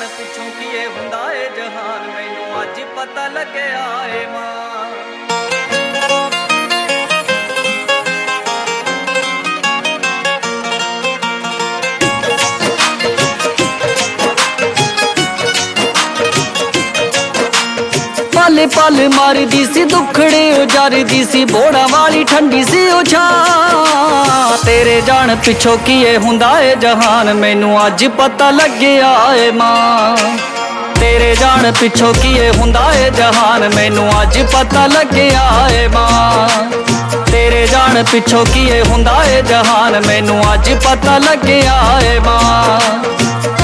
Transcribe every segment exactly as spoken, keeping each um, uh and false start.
ਜਾਣ ਪਿੱਛੋਂ ਕੀ ਹੁੰਦਾ ਏ ਜਹਾਨ, ਮੈਨੂੰ ਅੱਜ ਪਤਾ ਲੱਗਿਆ ਏ ਮਾਂ। पल पल मारदी सी दुखड़े उजारदी सी, बोड़ा वाली ठंडी सी ओ छां। तेरे जान पिछो कीए हुंदा ए जहान, मैनू अज पता लग्या ए मां। तेरे जान पिछो कीए हुंदा ए जहान, मैनू अज पता लग्या ए मां। तेरे जान पिछो कीए हुंदा ए जहान, मैनू अज पता लग्या ए मां।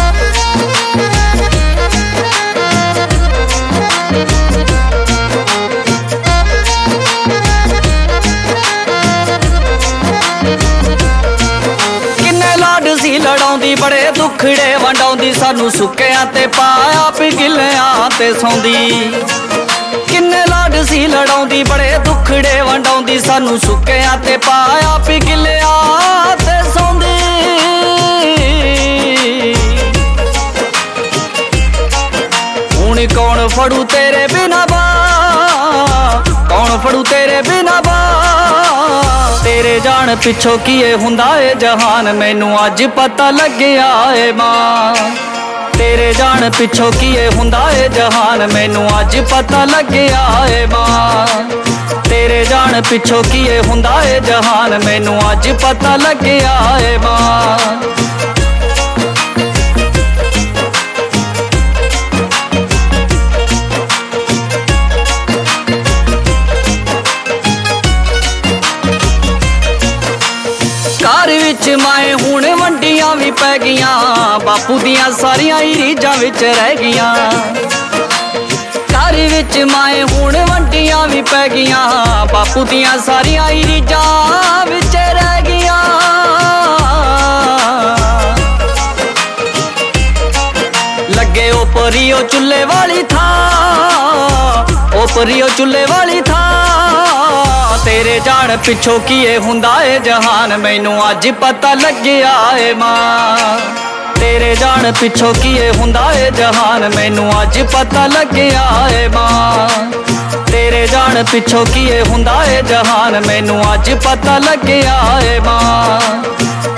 लड़ाउंदी बड़े दुखड़े वंडाउंदी, सानू सुक्कियां ते पाया पिघलियां ते सौंदी। किन्ने लाड सी लड़ाउंदी बड़े दुखड़े वंडाउंदी, सानू सुक्कियां ते पाया पिघलियां ते सौंदी। हुण कौन फड़ू तेरे बिना बा, कौन फड़ू तेरे बिना बा। तेरे जान पिछो कीए हुंदा ए जहान, मैनू अज पता लग्या ए मां। तेरे जान पिछो कीए हुंदा ए जहान, मैनू अज पता लग्या ए मां। तेरे जान पिछो कीए हुंदा ए जहान, मैनू अज पता लग्या ए मां। घर विच माए हुण वंडियां भी पै गईयां, बापू दियां सारियां ही रीझां विच रह गईयां। घर विच माए हुण वंडियां भी पै गईयां, बापू दियां सारियां ही रीझां विच रह गईयां। लगे ओ परियो चुल्हे वाली थां, ओ परियो चुल्हे वाली थां। तेरे जान पिछो कीए हुंदा ए जहान, मैनू अज पता लग्या ए मां। तेरे जान पिछो कीए हुंदा ए जहान, मैनू अज पता लग्या ए मां। तेरे जान पिछो कीए हुंदा ए जहान, मैनू अज पता लग्या ए मां।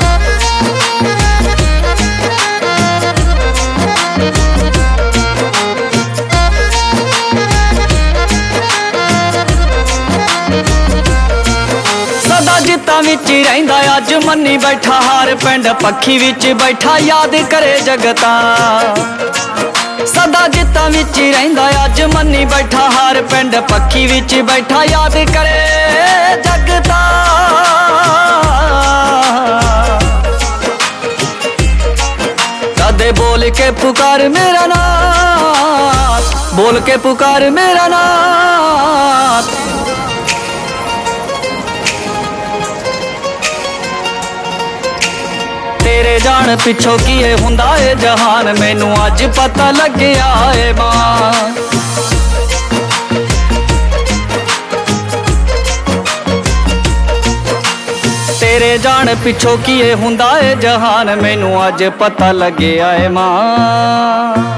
जिता विच रहिंदा अज मन्नी बैठा हार, पिंड पखी विच बैठा याद करे जगता। सदा जिता विच रहिंदा अज मन्नी बैठा हार, पिंड पखी विच बैठा याद करे जगता। कदे बोल के पुकार मेरा नाथ, बोल के पुकार मेरा नाथ। तेरे जान पिछो कीए हुंदा ए जहान, मैनू अज पता लग्या ए मां। तेरे जान पिछो कीए हुंदा ए जहान, मैनू अज पता लग्या ए मां।